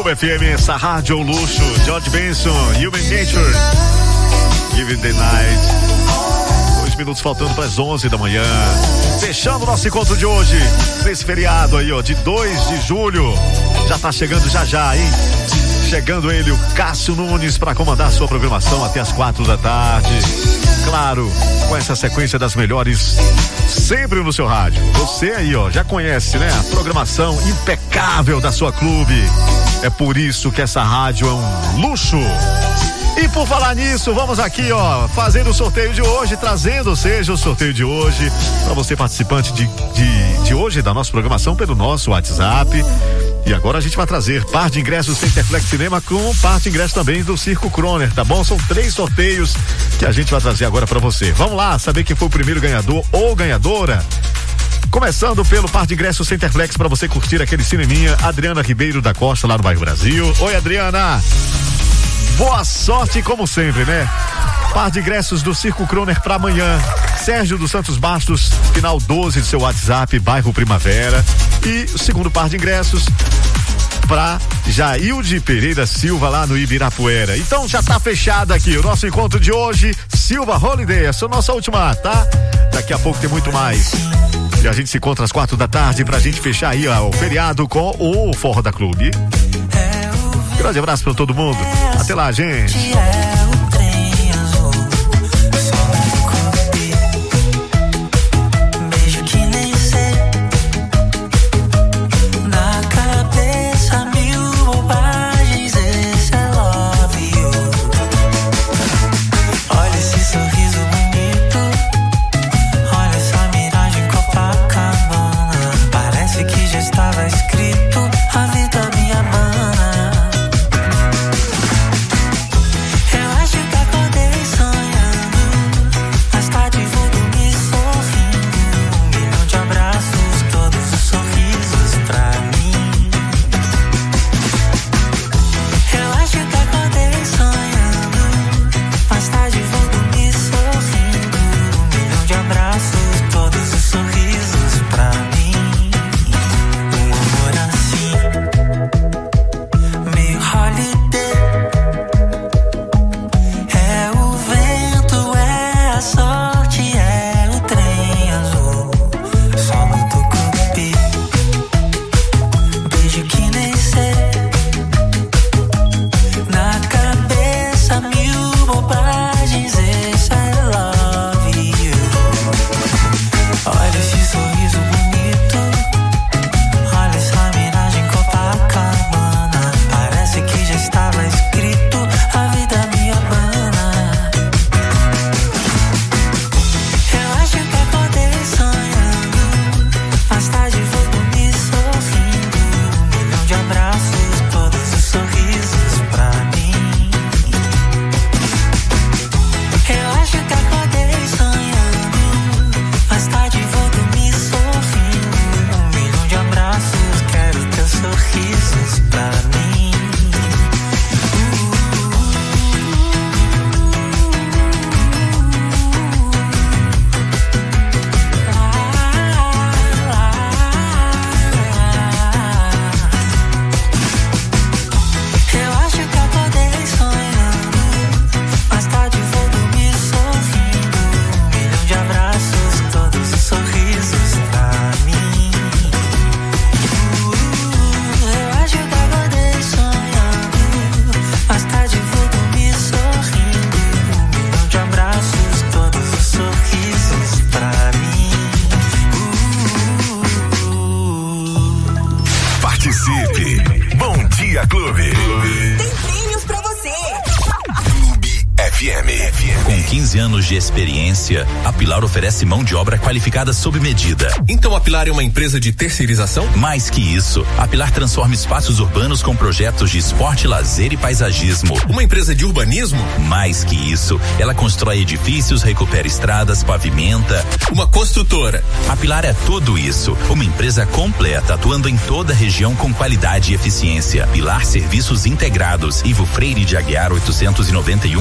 Clube FM, essa rádio luxo. George Benson, Human Nature, Give It The Night. 2 minutos faltando para as 11 da manhã. Fechando o nosso encontro de hoje, nesse feriado aí, ó, de 2 de julho. Já tá chegando já, hein? Chegando ele, o Cássio Nunes, para comandar sua programação até as 4 da tarde. Claro, com essa sequência das melhores sempre no seu rádio. Você aí, ó, já conhece, né? A programação impecável da sua clube. É por isso que essa rádio é um luxo. E por falar nisso, vamos aqui, ó, fazendo o sorteio de hoje, trazendo, seja o sorteio de hoje, para você participante de hoje da nossa programação pelo nosso WhatsApp. E agora a gente vai trazer par de ingressos Centerflex Cinema com par de ingressos também do Circo Croner, tá bom? São 3 sorteios que a gente vai trazer agora para você. Vamos lá, saber quem foi o primeiro ganhador ou ganhadora? Começando pelo par de ingressos Centerflex para você curtir aquele cineminha, Adriana Ribeiro da Costa, lá no bairro Brasil. Oi, Adriana! Boa sorte como sempre, né? Par de ingressos do Circo Croner para amanhã. Sérgio dos Santos Bastos, final 12 do seu WhatsApp, bairro Primavera. E o segundo par de ingressos para Jailde Pereira Silva, lá no Ibirapuera. Então já tá fechado aqui o nosso encontro de hoje. Silva Holiday, essa é a nossa última, tá? Daqui a pouco tem muito mais. E a gente se encontra às 4 da tarde pra gente fechar aí, ó, o feriado com o Forró da Clube. Grande abraço pra todo mundo. Até lá, gente. De experiência, a Pilar oferece mão de obra qualificada sob medida. Então a Pilar é uma empresa de terceirização? Mais que isso, a Pilar transforma espaços urbanos com projetos de esporte, lazer e paisagismo. Uma empresa de urbanismo? Mais que isso, ela constrói edifícios, recupera estradas, pavimenta. Uma construtora? A Pilar é tudo isso, uma empresa completa, atuando em toda a região com qualidade e eficiência. Pilar Serviços Integrados, Ivo Freire de Aguiar 891 Candeias.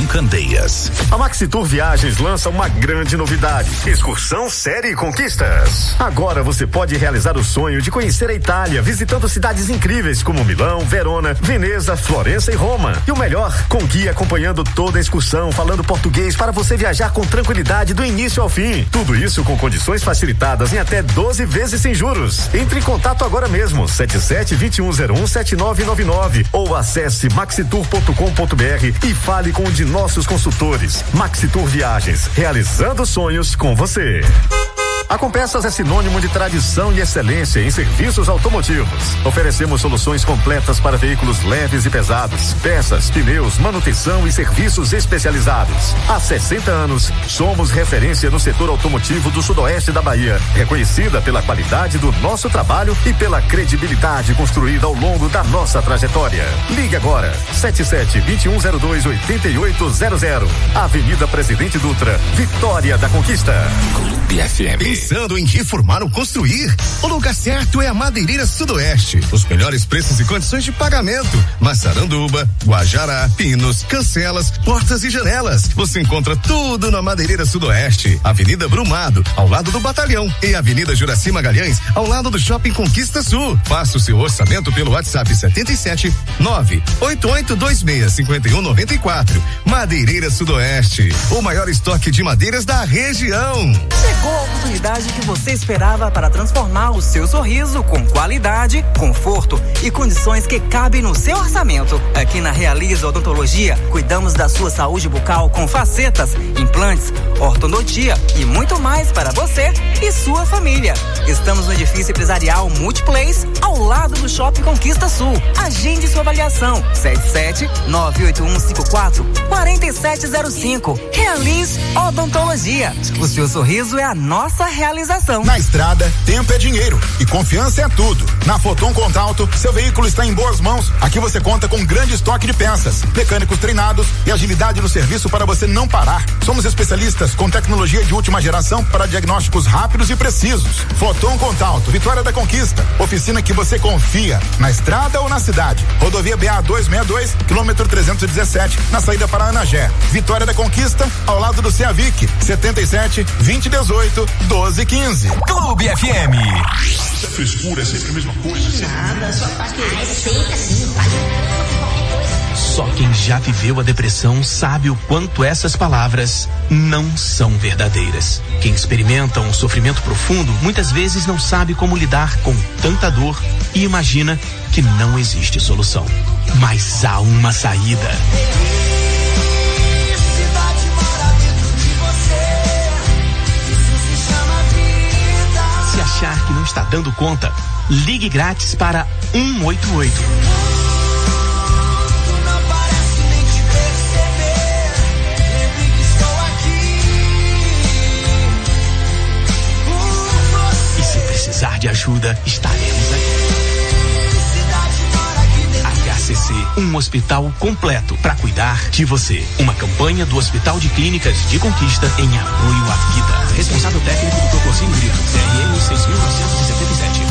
meias. A Maxitur Viagens lança uma grande novidade: Excursão Série Conquistas. Agora você pode realizar o sonho de conhecer a Itália, visitando cidades incríveis como Milão, Verona, Veneza, Florença e Roma. E o melhor, com guia acompanhando toda a excursão, falando português para você viajar com tranquilidade do início ao fim. Tudo isso com condições facilitadas em até 12 vezes sem juros. Entre em contato agora mesmo, 77-2101-7999 ou acesse maxitur.com.br e fale com um de nossos consultores. Maxitur Viagens, realizando sonhos com você. A Compeças é sinônimo de tradição e excelência em serviços automotivos. Oferecemos soluções completas para veículos leves e pesados, peças, pneus, manutenção e serviços especializados. Há 60 anos, somos referência no setor automotivo do sudoeste da Bahia, reconhecida pela qualidade do nosso trabalho e pela credibilidade construída ao longo da nossa trajetória. Ligue agora, 77-2102-8800. Avenida Presidente Dutra, Vitória da Conquista. Clube FM. Pensando em reformar ou construir? O lugar certo é a Madeireira Sudoeste. Os melhores preços e condições de pagamento. Massaranduba, Guajará, pinos, cancelas, portas e janelas. Você encontra tudo na Madeireira Sudoeste. Avenida Brumado, ao lado do Batalhão, e Avenida Juraci Magalhães, ao lado do Shopping Conquista Sul. Faça o seu orçamento pelo WhatsApp 77-98826-5194. Madeireira Sudoeste, o maior estoque de madeiras da região. Chegou a oportunidade que você esperava para transformar o seu sorriso com qualidade, conforto e condições que cabem no seu orçamento. Aqui na Realiza Odontologia, cuidamos da sua saúde bucal com facetas, implantes, ortodontia e muito mais para você e sua família. Estamos no edifício empresarial Multiplace, ao lado do Shopping Conquista Sul. Agende sua avaliação, 77-98154-4705. Realize Odontologia. O seu sorriso é a nossa realização. Na estrada, tempo é dinheiro e confiança é tudo. Na Foton Contralto, seu veículo está em boas mãos. Aqui você conta com um grande estoque de peças, mecânicos treinados e agilidade no serviço para você não parar. Somos especialistas com tecnologia de última geração para diagnósticos rápidos e precisos. Foton Contralto, Vitória da Conquista. Oficina que você confia, na estrada ou na cidade. Rodovia BA 262, quilômetro 317, na saída para Anagé. Vitória da Conquista, ao lado do Ceavic, 77-2018-1215. Clube FM. Essa frescura é sempre a mesma coisa. Nada, só faz querer. Aceita assim, faz qualquer coisa. Só quem já viveu a depressão sabe o quanto essas palavras não são verdadeiras. Quem experimenta um sofrimento profundo muitas vezes não sabe como lidar com tanta dor e imagina que não existe solução. Mas há uma saída. Se achar que não está dando conta, ligue grátis para 188. E se precisar de ajuda, estaremos aqui. HCC, um hospital completo para cuidar de você. Uma campanha do Hospital de Clínicas de Conquista em apoio à vida. Responsável técnico do Tocozinho Grito, CRM 6977.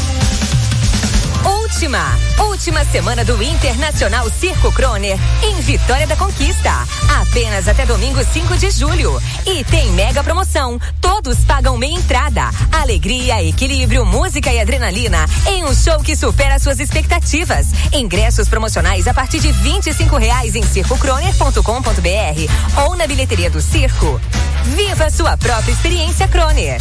Última semana do Internacional Circo Croner em Vitória da Conquista. Apenas até domingo 5 de julho. E tem mega promoção. Todos pagam meia entrada. Alegria, equilíbrio, música e adrenalina em um show que supera suas expectativas. Ingressos promocionais a partir de R$25 em circocroner.com.br ou na bilheteria do circo. Viva sua própria experiência Croner.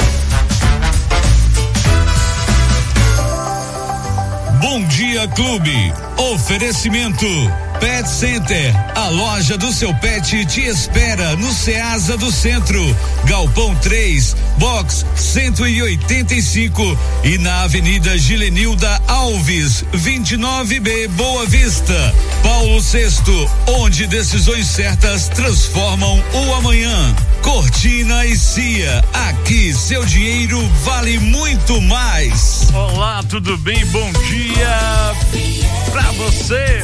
Bom Dia Clube. Oferecimento Pet Center. A loja do seu pet te espera no Ceasa do Centro, Galpão 3, Box 185 e na Avenida Gilenilda Alves, 29B, Boa Vista. Paulo VI, onde decisões certas transformam o amanhã. Cortina e Cia, aqui seu dinheiro vale muito mais. Olá, tudo bem? Bom dia pra você.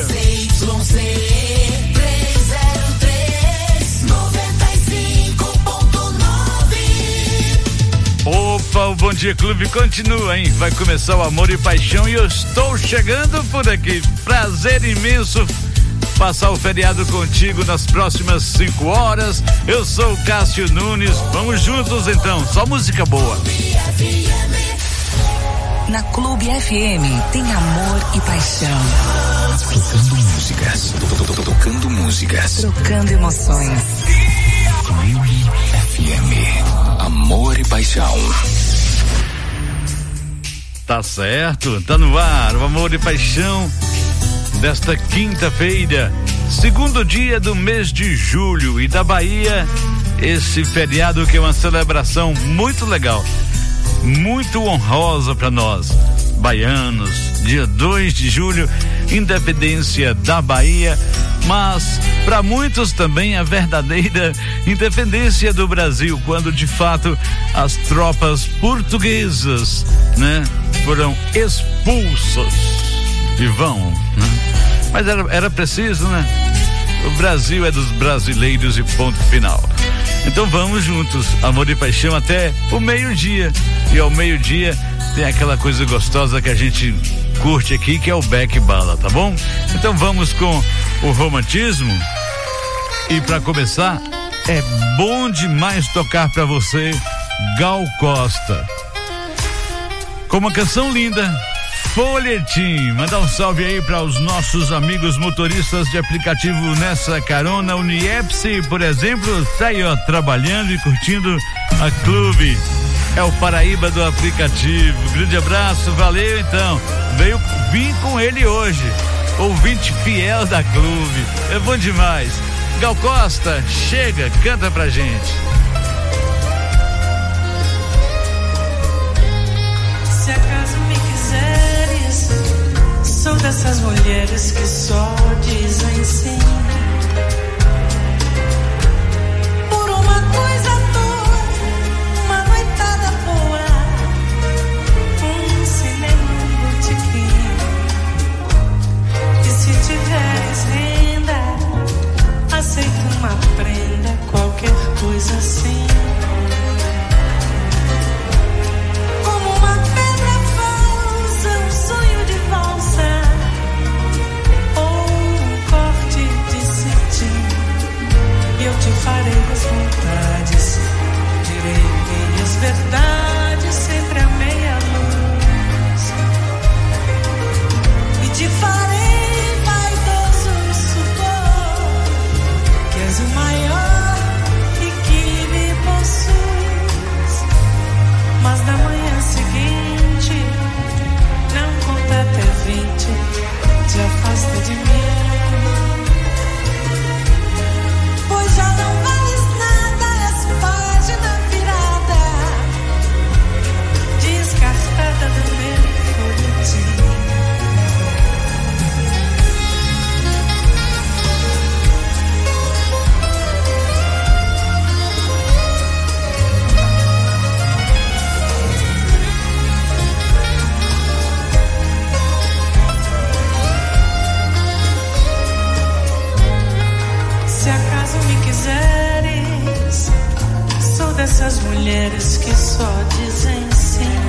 Opa, o Bom Dia Clube continua, hein? Vai começar o Amor e Paixão e eu estou chegando por aqui. Prazer imenso passar o feriado contigo nas próximas 5 horas. Eu sou o Cássio Nunes. Vamos juntos então, só música boa. Na Clube FM tem amor e paixão. Tocando músicas. Tocando músicas. Trocando emoções. Clube FM. Amor e paixão. Tá certo, tá no ar o Amor e Paixão desta quinta-feira, segundo dia do mês de julho, e da Bahia, esse feriado que é uma celebração muito legal, muito honrosa para nós baianos. Dia 2 de julho, independência da Bahia, mas para muitos também a verdadeira independência do Brasil, quando de fato as tropas portuguesas, né, foram expulsas e vão, né? Mas era preciso, né? O Brasil é dos brasileiros e ponto final. Então vamos juntos, amor e paixão, até o meio-dia. E ao meio-dia tem aquela coisa gostosa que a gente curte aqui, que é o Beck Bala, tá bom? Então vamos com o romantismo. E para começar, é bom demais tocar para você Gal Costa, com uma canção linda, Folhetim. Mandar um salve aí para os nossos amigos motoristas de aplicativo nessa carona. O Niepce, por exemplo, tá aí, ó, trabalhando e curtindo a Clube. É o Paraíba do aplicativo. Grande abraço, valeu então. Vim com ele hoje, ouvinte fiel da Clube. É bom demais. Gal Costa, chega, canta pra gente. Se acaso me quiseres, sou dessas mulheres que só dizem sim. Por uma coisa à toa, uma noitada boa, um cinema, um botequim. E se tiveres renda, aceito uma prenda, qualquer coisa assim. Eu te farei as vontades, direi minhas verdades, sempre a meia luz. E te farei vaidoso supor que és o maior e que me possuis. Mas na manhã seguinte, não conta até 20, te afasta de mim. Pois já não vales nada, és página virada, descartada do meu folhetim. Sou dessas mulheres que só dizem sim.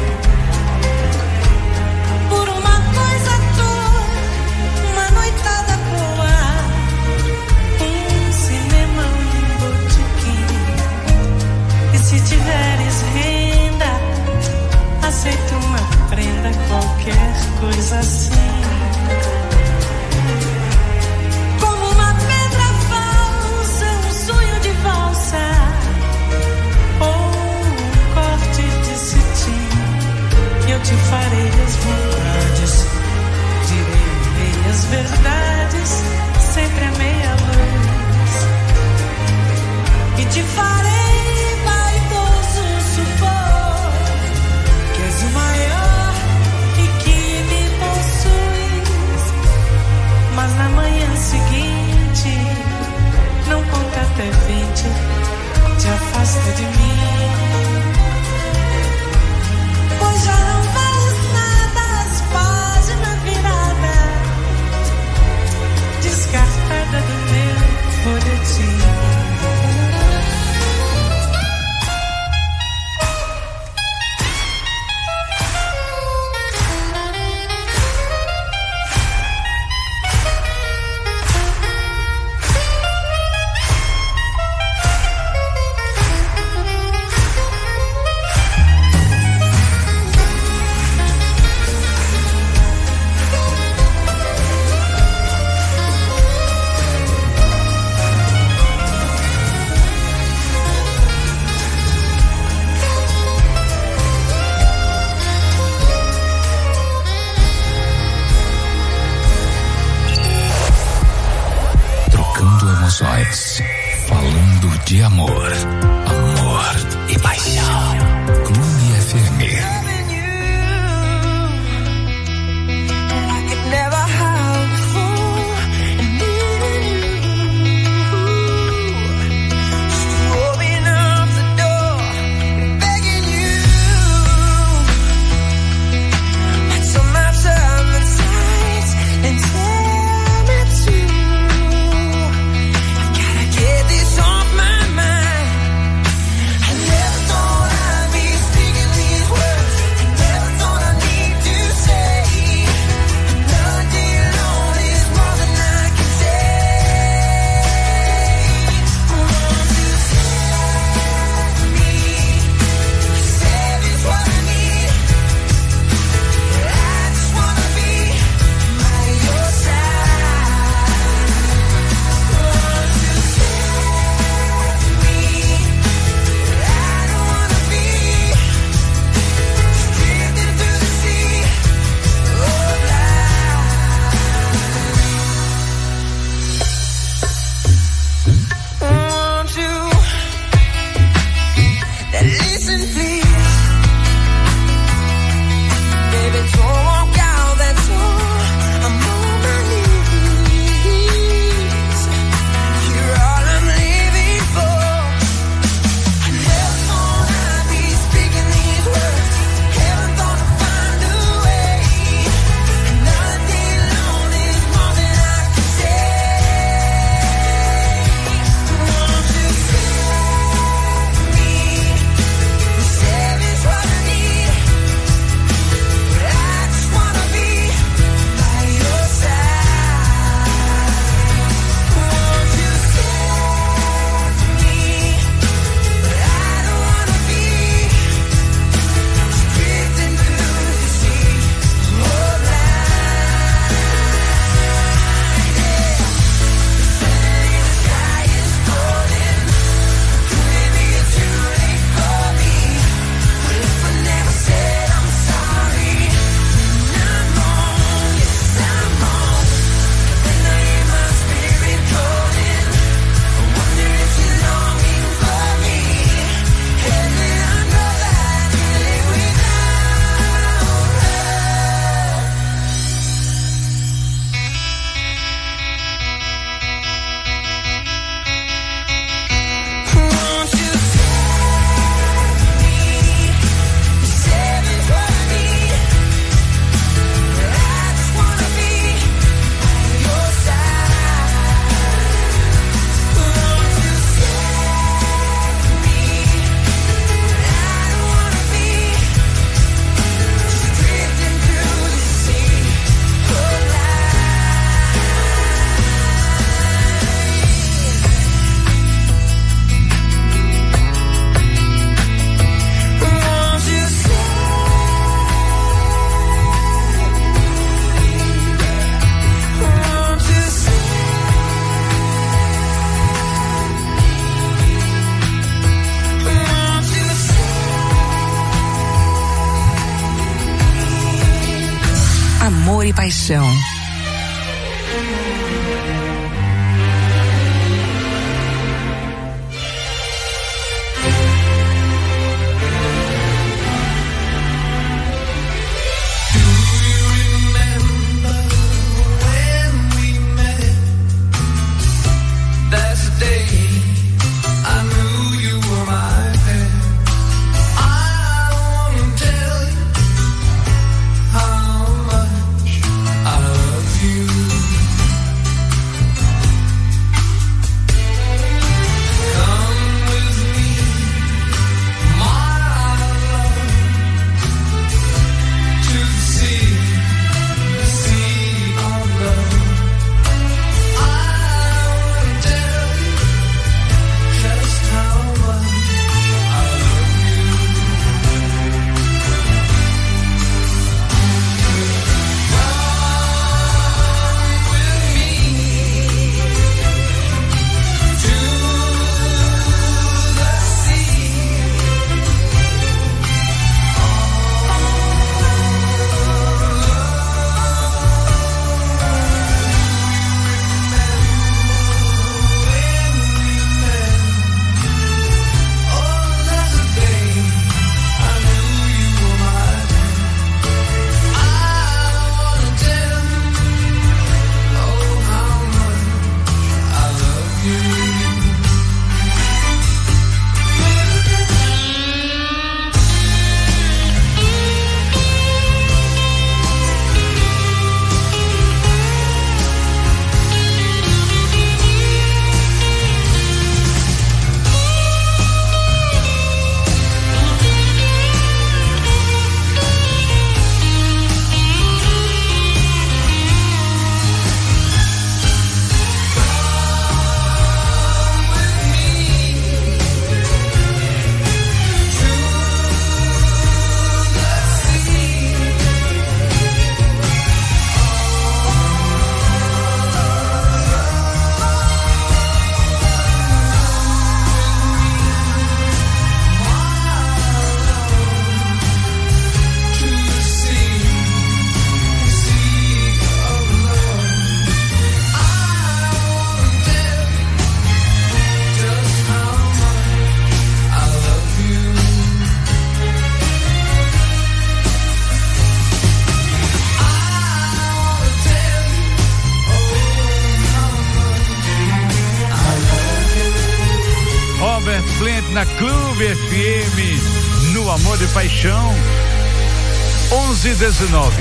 Por uma coisa à toa, uma noitada boa, um cinema, um botequim. E se tiveres renda, aceito uma prenda, qualquer coisa assim. Ou um corte de emoções, falando de amor, amor e paixão. Clube FM. Amor e paixão. gente na Clube FM, no Amor e Paixão, 11:19.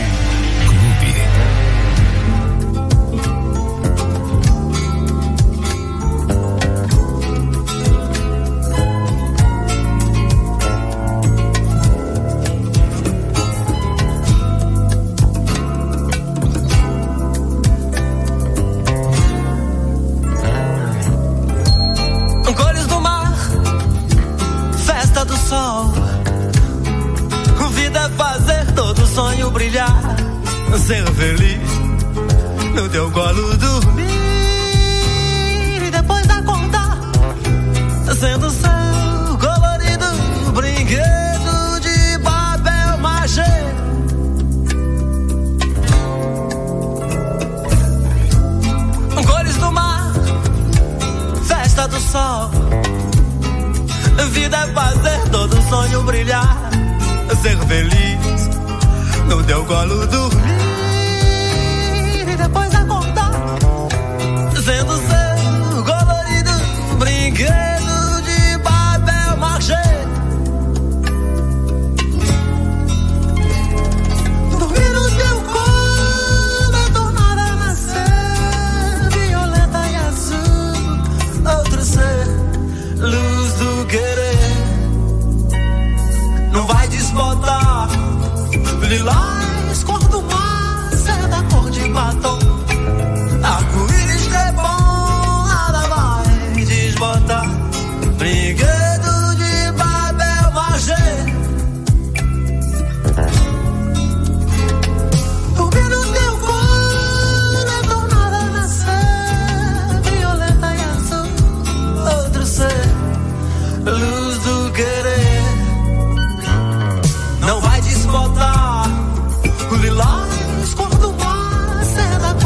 Cores do mar, festa do sol. Vida é fazer todo sonho brilhar, ser feliz, no teu colo dormir e depois acordar, sendo seu colorido brinquedo de papel machê. Cores do mar, festa do sol. Vida é fazer todo sonho brilhar, ser feliz, no teu colo dormir e depois acordar, sendo seu colorido brinquedo de papel machê. Dormir no teu colo é tornar a nascer violeta e azul, outro ser, luz do querer. Não vai desbotar lilás, cor do mar, seda, cor de batom. Arco-íris que é bom, nada vai desbotar. Brinquedo de papel machê. Dormir no teu colo é tornar a nascer violeta e azul, outro ser, luz do querer. Não vai desbotar o lilás, cor do mar, seda,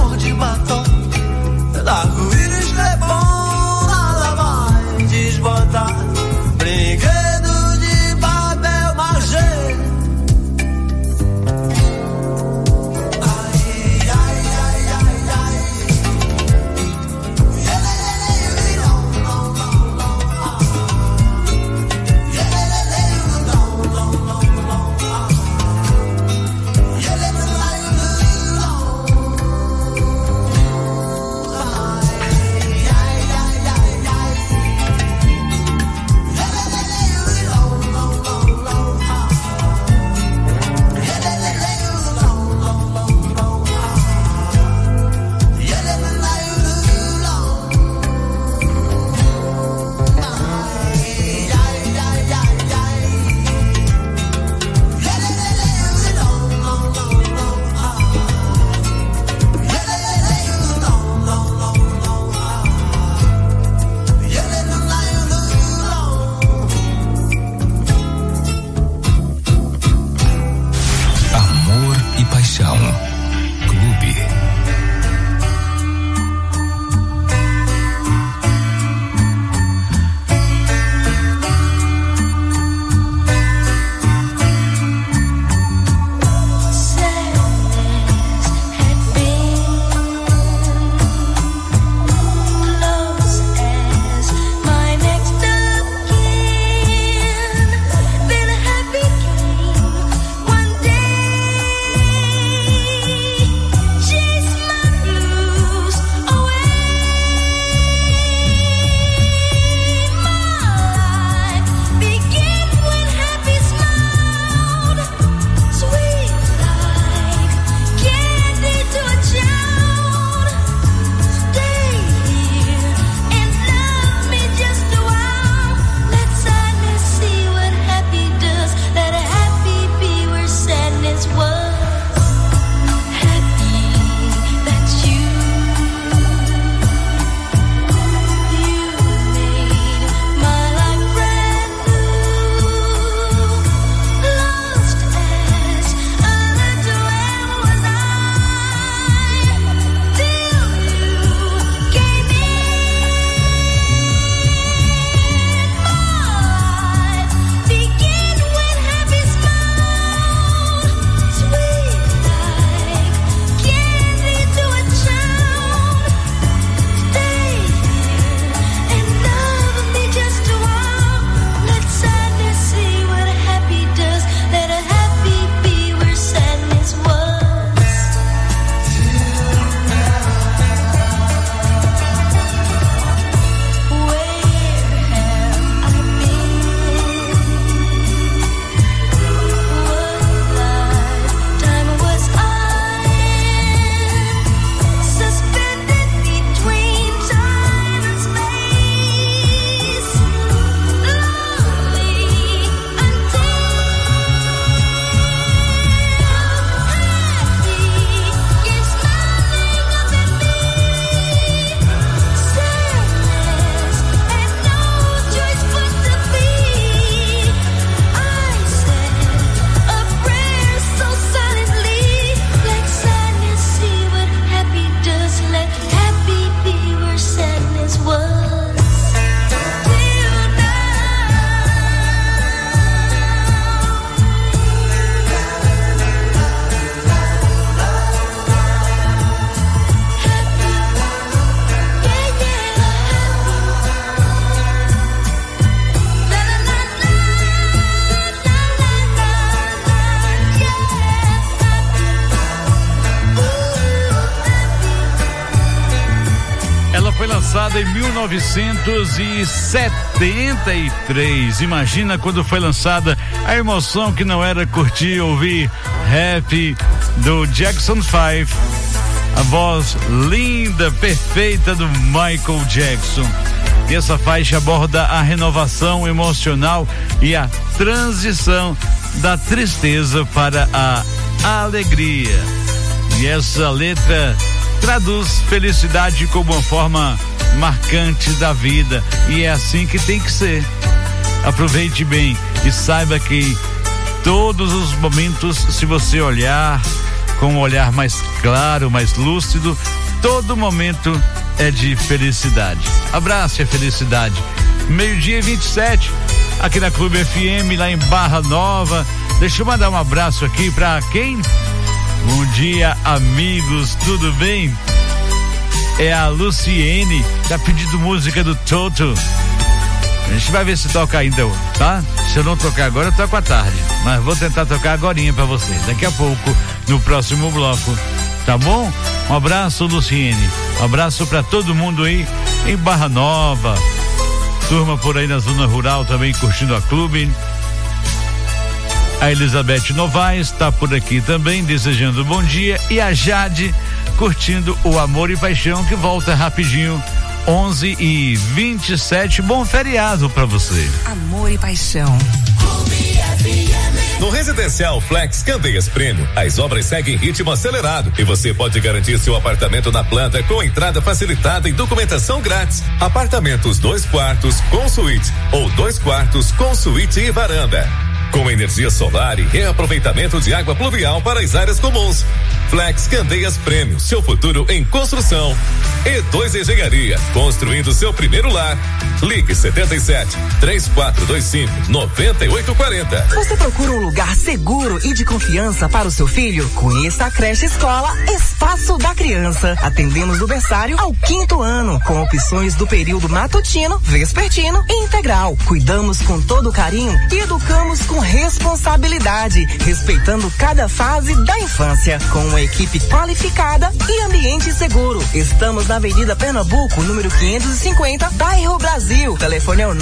lançada em 1973. Imagina quando foi lançada, a emoção que não era curtir, ouvir rap do Jackson 5. A voz linda, perfeita do Michael Jackson. E essa faixa aborda a renovação emocional e a transição da tristeza para a alegria. E essa letra traduz felicidade como uma forma marcante da vida. E é assim que tem que ser. Aproveite bem e saiba que todos os momentos, se você olhar com um olhar mais claro, mais lúcido, todo momento é de felicidade. Abrace a felicidade. 12:27, aqui na Clube FM, lá em Barra Nova. Deixa eu mandar um abraço aqui pra quem? Bom dia, amigos, tudo bem? É a Luciene, tá pedindo música do Toto. A gente vai ver se toca ainda, tá? Se eu não tocar agora, eu toco à tarde. Mas vou tentar tocar agorinha pra vocês. Daqui a pouco, no próximo bloco. Tá bom? Um abraço, Luciene. Um abraço pra todo mundo aí em Barra Nova. Turma por aí na zona rural também curtindo a clube. A Elizabeth Novaes tá por aqui também, desejando bom dia. E a Jade curtindo o Amor e Paixão, que volta rapidinho. 11:27. Bom feriado pra você. Amor e Paixão. No Residencial Flex Candeias Prêmio, as obras seguem em ritmo acelerado e você pode garantir seu apartamento na planta com entrada facilitada e documentação grátis. Apartamentos 2 quartos com suíte ou 2 quartos com suíte e varanda. Com energia solar e reaproveitamento de água pluvial para as áreas comuns. Flex Candeias Prêmio, seu futuro em construção. E2 Engenharia, construindo seu primeiro lar. Ligue 77-3425-9840. Você procura um lugar seguro e de confiança para o seu filho? Conheça a creche escola Espaço da Criança. Atendemos do berçário ao 5º ano, com opções do período matutino, vespertino e integral. Cuidamos com todo carinho e educamos com responsabilidade, respeitando cada fase da infância, com uma equipe qualificada e ambiente seguro. Estamos na Avenida Pernambuco, número 550, bairro Brasil. Telefone é o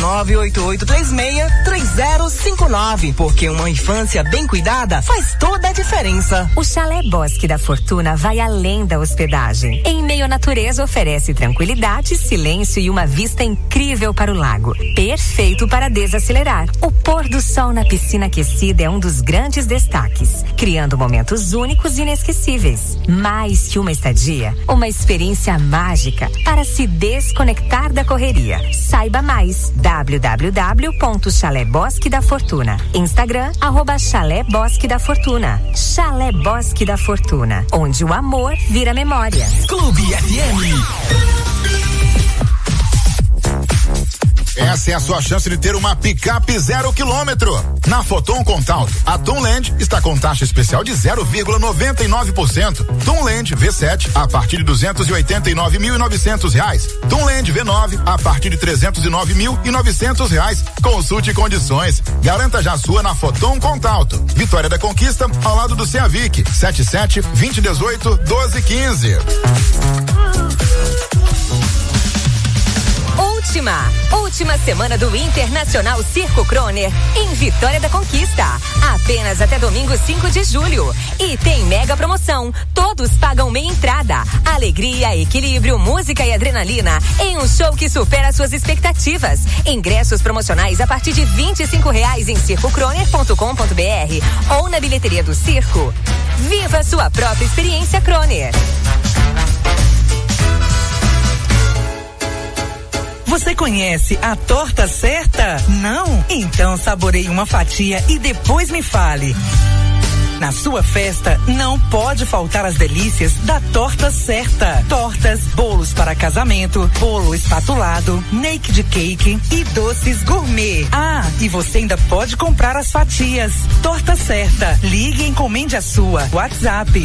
98836-3059, porque uma infância bem cuidada faz toda a diferença. O Chalé Bosque da Fortuna vai além da hospedagem. Em meio à natureza, oferece tranquilidade, silêncio e uma vista incrível para o lago. Perfeito para desacelerar. O pôr do sol na piscina aquecida é um dos grandes destaques, criando momentos únicos e inesquecíveis. Mais que uma estadia, uma experiência mágica para se desconectar da correria. Saiba mais, www.Chalé Bosque da Fortuna. Instagram, @Chalé Bosque da Fortuna. Chalé Bosque da Fortuna, onde o amor vira memória. Clube FM. Essa é a sua chance de ter uma picape 0 km. Na Foton Contato, a Tomland está com taxa especial de 0,99%. Tomland V7 a partir de R$289.900. Tomland V9 a partir de R$309.900. Consulte condições. Garanta já a sua na Foton Contato. Vitória da Conquista, ao lado do Ceavic. 77-2018-1215. Última semana do Internacional Circo Croner em Vitória da Conquista. Apenas até domingo 5 de julho. E tem mega promoção. Todos pagam meia entrada. Alegria, equilíbrio, música e adrenalina em um show que supera suas expectativas. Ingressos promocionais a partir de R$25 em circocroner.com.br ou na bilheteria do circo. Viva sua própria experiência Croner. Você conhece a torta certa? Não? Então saboreie uma fatia e depois me fale. Na sua festa, não pode faltar as delícias da Torta Certa. Tortas, bolos para casamento, bolo espatulado, naked cake e doces gourmet. Ah, e você ainda pode comprar as fatias. Torta Certa. Ligue e encomende a sua. WhatsApp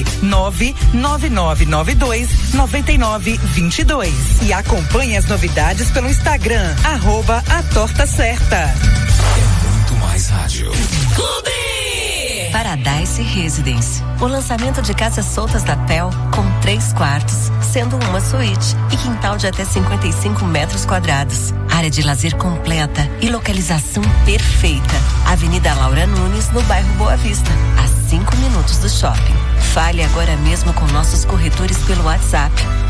999929922. E acompanhe as novidades pelo Instagram, @atortacerta. É muito mais rádio. Paradise Residence. o lançamento de casas soltas da Pel com 3 quartos, sendo uma suíte e quintal de até 55 metros quadrados. Área de lazer completa e localização perfeita. Avenida Laura Nunes, no bairro Boa Vista, a 5 minutos do shopping. Fale agora mesmo com nossos corretores pelo WhatsApp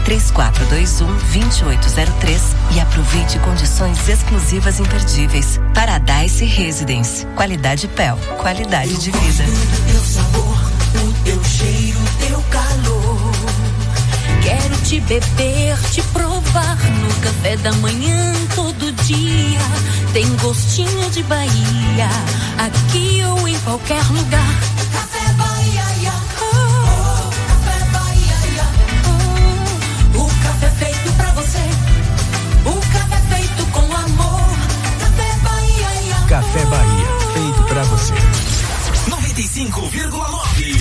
3421-2803 e aproveite condições exclusivas imperdíveis. Paradise Residence. Qualidade Pel. Qualidade de vida. O teu sabor, o teu cheiro, o teu calor. Quero te beber, te provar no café da manhã todo dia. Tem gostinho de Bahia, aqui ou em qualquer lugar. Café Bahia, oh, Café Bahia, oh. O café feito pra você, o café feito com amor. Café Bahia, Café Bahia, feito pra você. 95,9.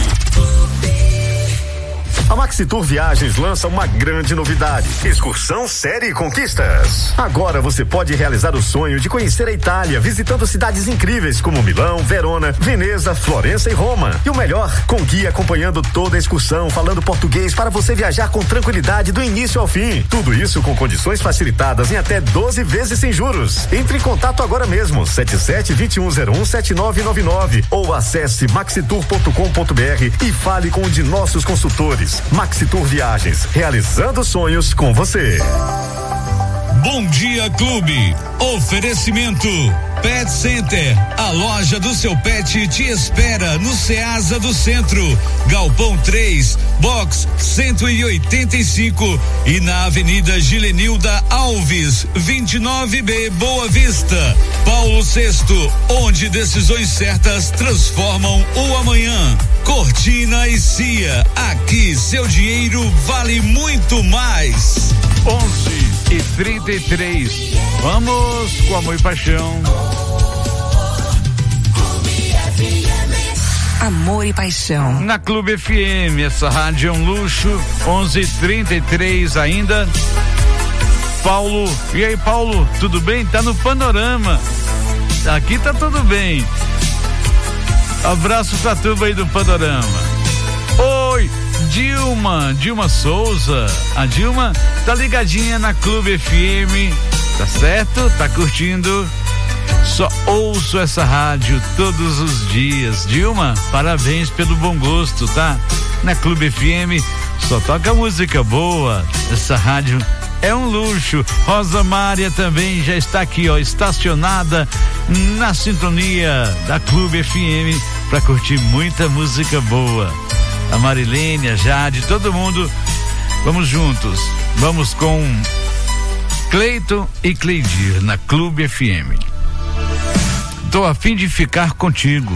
A Maxitur Viagens lança uma grande novidade: excursão série Conquistas. Agora você pode realizar o sonho de conhecer a Itália, visitando cidades incríveis como Milão, Verona, Veneza, Florença e Roma. E o melhor, com guia acompanhando toda a excursão, falando português para você viajar com tranquilidade do início ao fim. Tudo isso com condições facilitadas em até 12 vezes sem juros. Entre em contato agora mesmo, 77-2101-7999 ou acesse maxitur.com.br e fale com um de nossos consultores. Maxitur Viagens, realizando sonhos com você. Bom Dia Clube. Oferecimento Pet Center. A loja do seu pet te espera no Ceasa do Centro, Galpão 3, box 185 e na Avenida Gilenilda Alves, 29B, Boa Vista. Paulo VI, onde decisões certas transformam o amanhã. Cortina e Cia, aqui seu dinheiro vale muito mais. 11:33. Vamos com amor e paixão. Amor e paixão. Na Clube FM, essa rádio é um luxo. 11:33 ainda. Paulo, e aí, Paulo, tudo bem? Tá no Panorama. Aqui tá tudo bem. Abraço pra turma aí do Panorama. Oi, Dilma Souza. A Dilma tá ligadinha na Clube FM, tá certo? Tá curtindo. Só ouço essa rádio todos os dias. Dilma, parabéns pelo bom gosto, tá? Na Clube FM só toca música boa. Essa rádio é um luxo. Rosa Mária também já está aqui, ó, estacionada na sintonia da Clube FM para curtir muita música boa. A Marilene, a Jade, todo mundo. Vamos juntos. Vamos com Cleiton e Cleidir na Clube FM. Tô a fim de ficar contigo.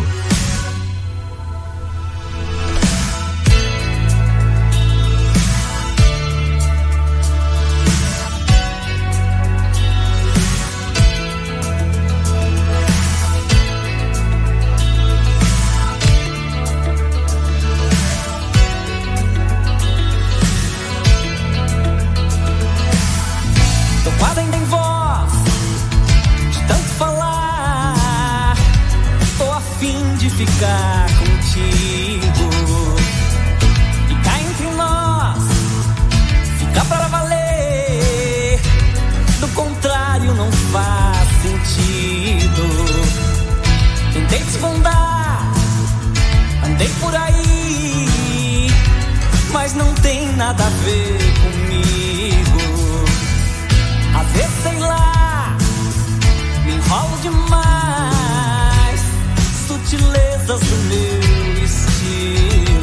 Ficar contigo e cá entre nós fica para valer, do contrário não faz sentido. Tentei desvendar, andei por aí, mas não tem nada a ver comigo. Às vezes sei lá, me enrolo demais, sutilezas do meu estilo.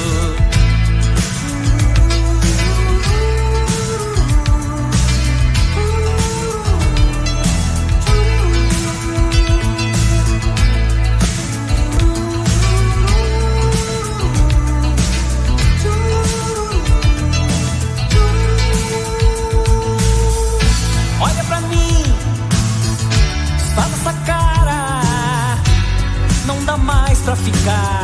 Olha pra mim, faz essa cara, não dá mais pra ficar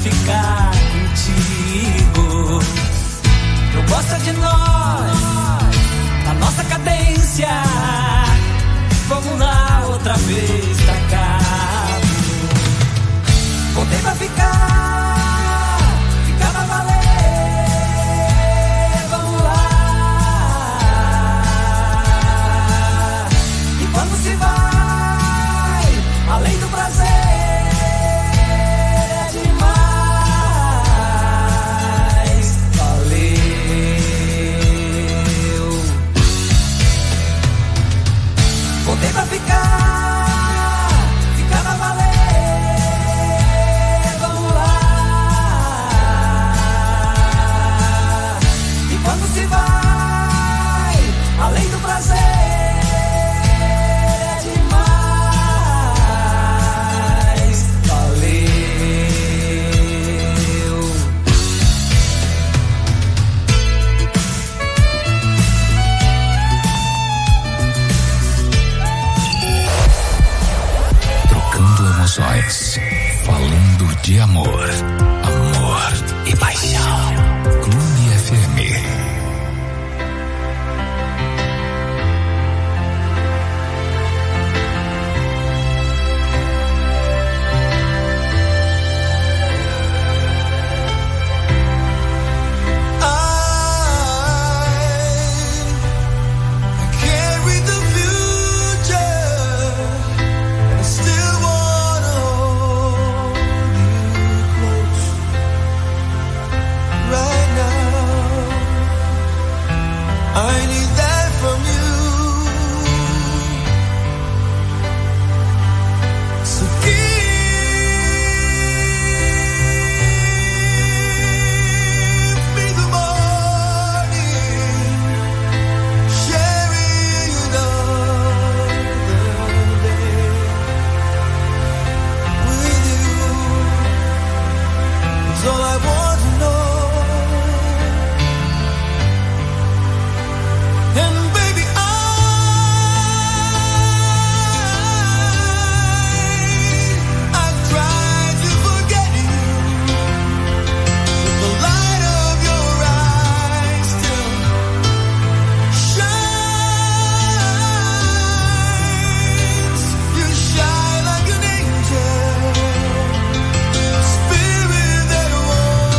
ficar contigo. Eu gosto de nós, da nossa cadência. Vamos lá outra vez pra cabo. Voltei pra ficar, ficar pra valer. Vamos lá. E quando se vai, além do prazer, é demais. Valeu. Voltei pra ficar, ficar pra valer. Vamos lá. E quando se vai, além do prazer, é demais. Valeu. Trocando emoções, falando de amor, amor e paixão. Clube FM. Carry the future, and I still wanna hold you close right now. I need that from you. So give me the morning, sharing another day with you is all I want to know. And baby, I've tried to forget you, but the light of your eyes still shines. You shine like an angel, spirit that won't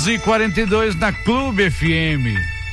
11:42 na Clube FM.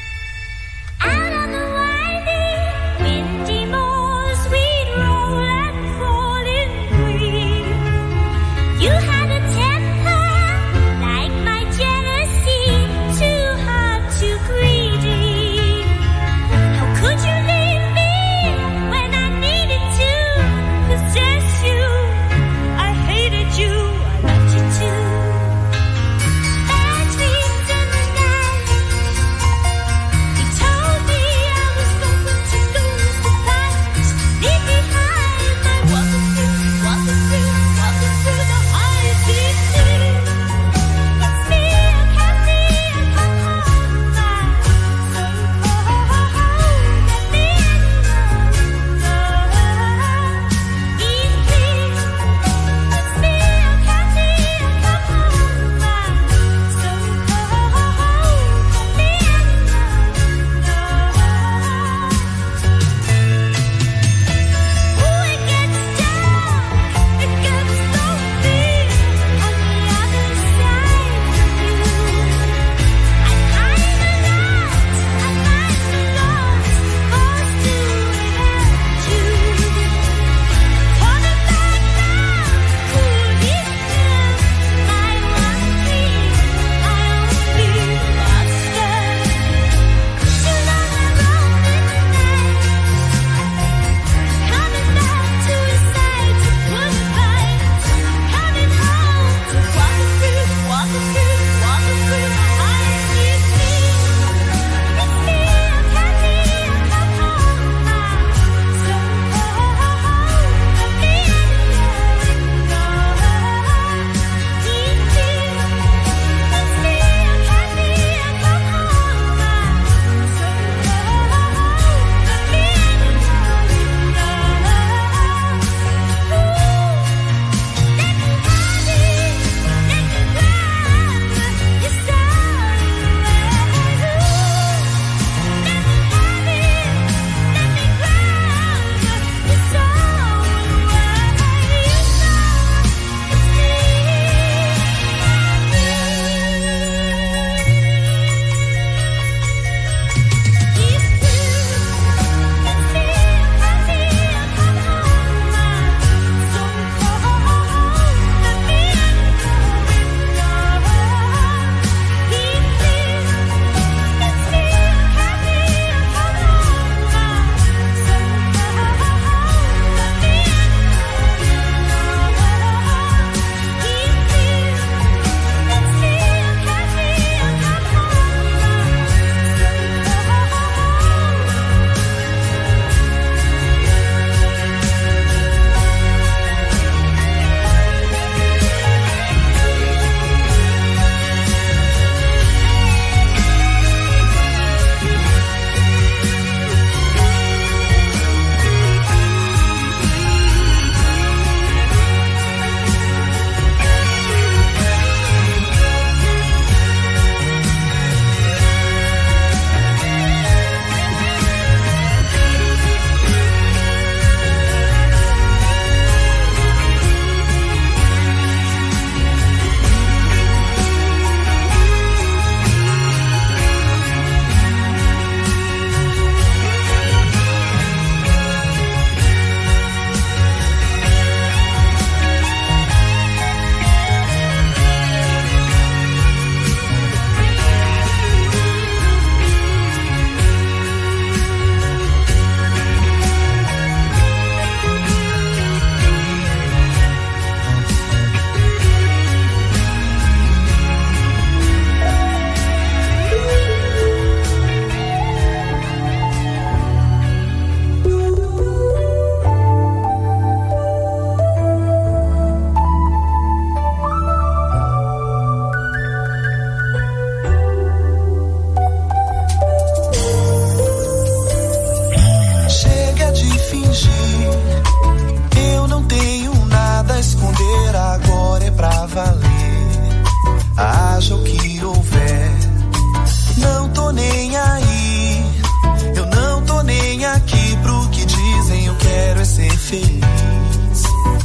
feliz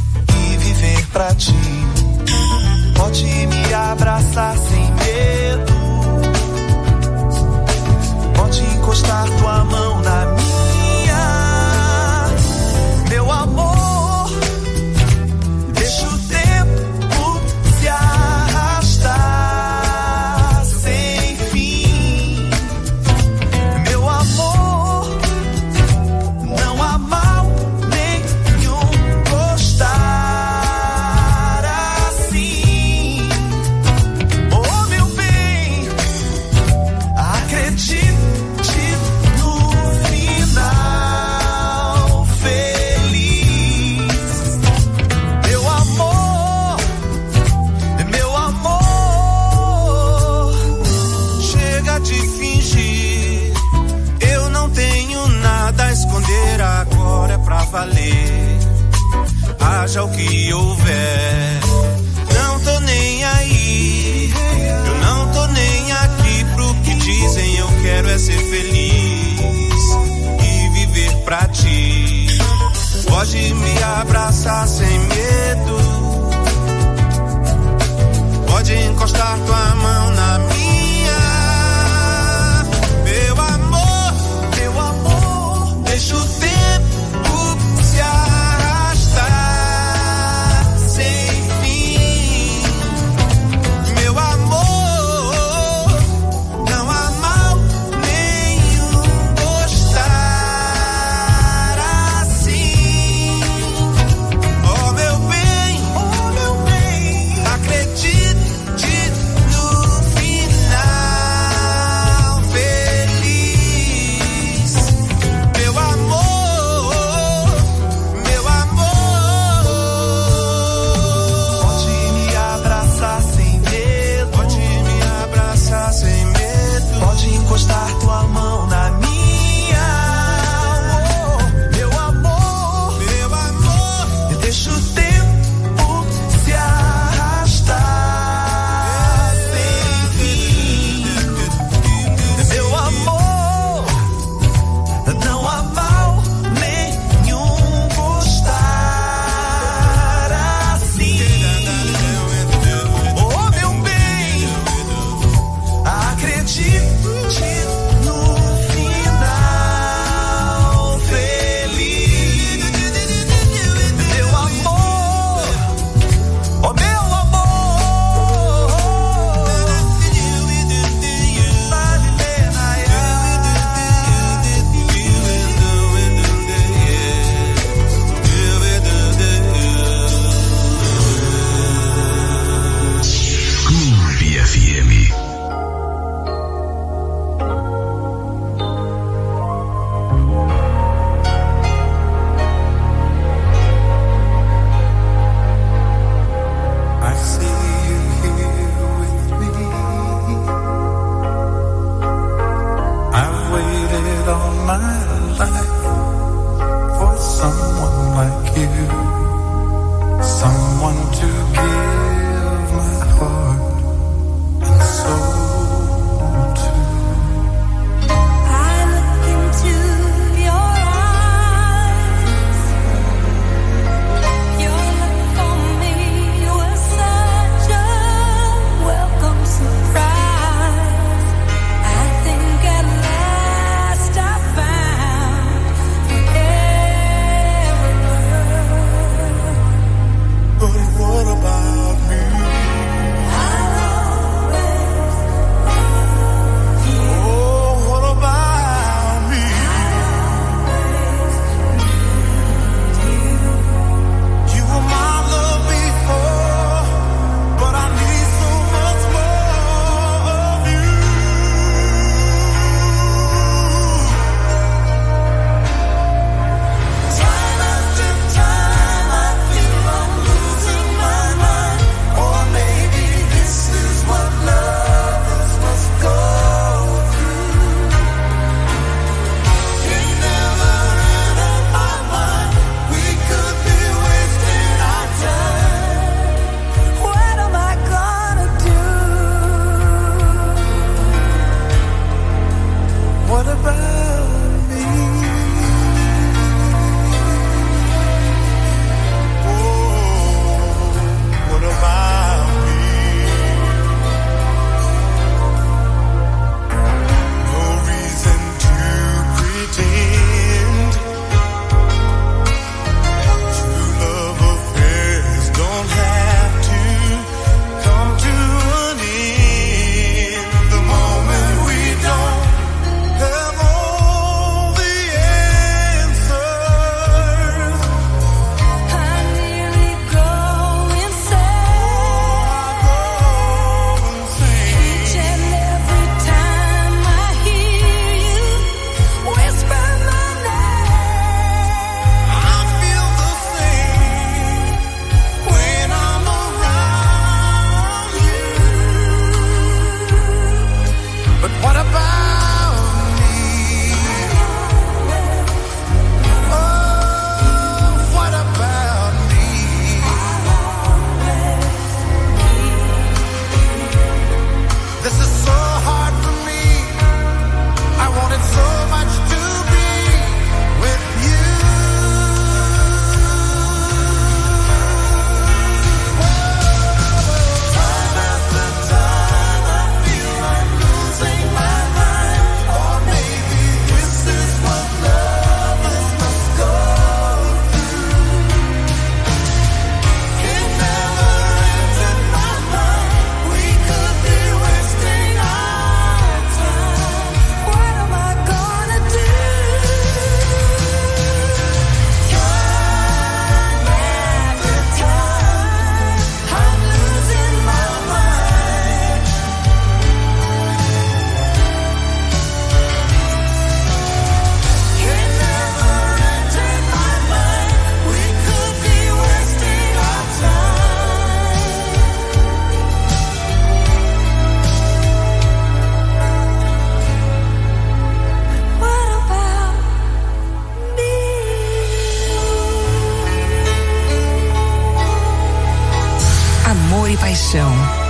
e viver pra ti. Pode me abraçar sem medo. valer, haja o que houver. Não tô nem aí, eu não tô nem aqui pro que dizem. Eu quero é ser feliz e viver pra ti. Pode me abraçar sem medo, pode encostar tua mão na minha. Meu amor, deixa o tempo se arrastar sem fim. Meu amor, não há mal nenhum gostar assim. Oh meu bem, acredite no final. paixão.